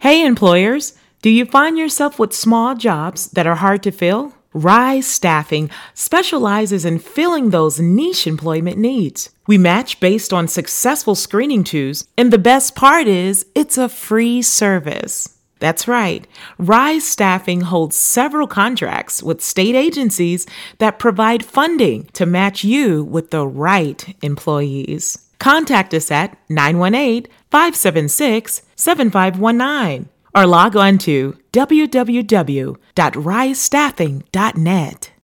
Hey employers, do you find yourself with small jobs that are hard to fill? Rise Staffing specializes in filling those niche employment needs. We match based on successful screening tools, and the best part is it's a free service. That's right. Rise Staffing holds several contracts with state agencies that provide funding to match you with the right employees. Contact us at 918-576-7519 or log on to www.risestaffing.net.